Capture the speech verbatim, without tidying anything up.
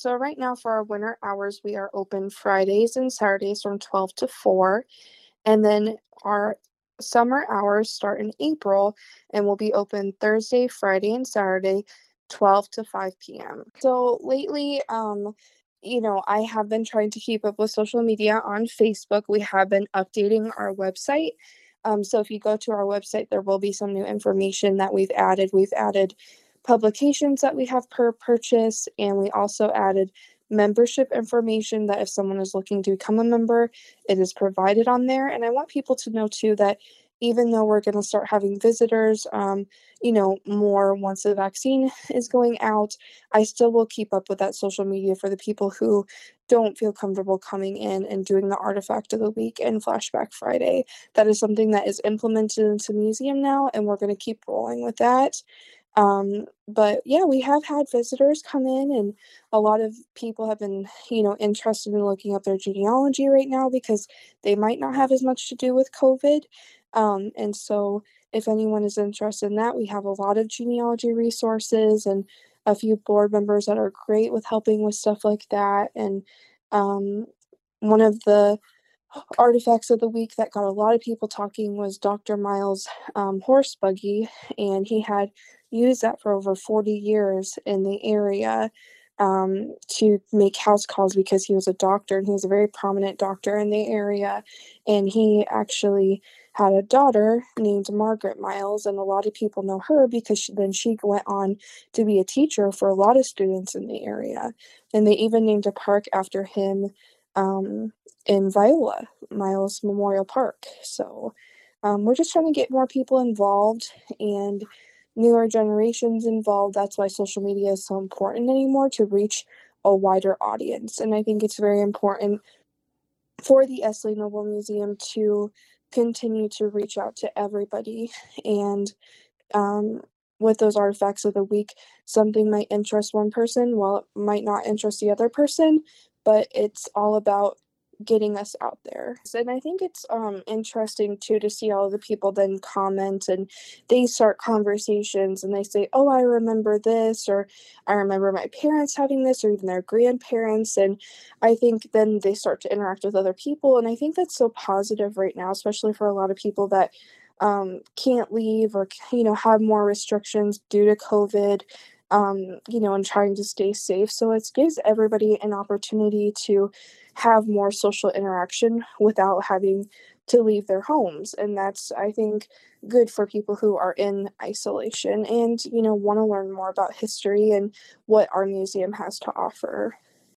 So right now for our winter hours, we are open Fridays and Saturdays from twelve to four. And then our summer hours start in April and will be open Thursday, Friday, and Saturday, twelve to five p m. So lately, um, you know, I have been trying to keep up with social media on Facebook. We have been updating our website. Um, so if you go to our website, there will be some new information that we've added. We've added publications that we have per purchase, and we also added membership information that if someone is looking to become a member, it is provided on there. And I want people to know too that even though we're going to start having visitors, um, you know, more once the vaccine is going out, I still will keep up with that social media for the people who don't feel comfortable coming in and doing the artifact of the week and Flashback Friday. That is something that is implemented into the museum now, and we're going to keep rolling with that. Um, but yeah, we have had visitors come in, and a lot of people have been, you know, interested in looking up their genealogy right now because they might not have as much to do with COVID. Um, and so if anyone is interested in that, we have a lot of genealogy resources and a few board members that are great with helping with stuff like that. And um, one of the artifacts of the week that got a lot of people talking was Doctor Miles' um, horse buggy, and he had used that for over forty years in the area um, to make house calls because he was a doctor and he was a very prominent doctor in the area. And he actually had a daughter named Margaret Miles, and a lot of people know her because she, then she went on to be a teacher for a lot of students in the area. And they even named a park after him um, in Viola, Miles Memorial Park. So um, we're just trying to get more people involved and newer generations involved. That's why social media is so important anymore, to reach a wider audience. And I think it's very important for the Esley Noble Museum to continue to reach out to everybody. And um, with those artifacts of the week, something might interest one person, while it might not interest the other person, but it's all about getting us out there. And I think it's um interesting too to see all the people then comment, and they start conversations and they say, oh, I remember this, or I remember my parents having this, or even their grandparents. And I think then they start to interact with other people, and I think that's so positive right now, especially for a lot of people that um, can't leave, or you know, have more restrictions due to COVID, um, you know, and trying to stay safe. So it gives everybody an opportunity to have more social interaction without having to leave their homes. And that's, I think, good for people who are in isolation and, you know, want to learn more about history and what our museum has to offer.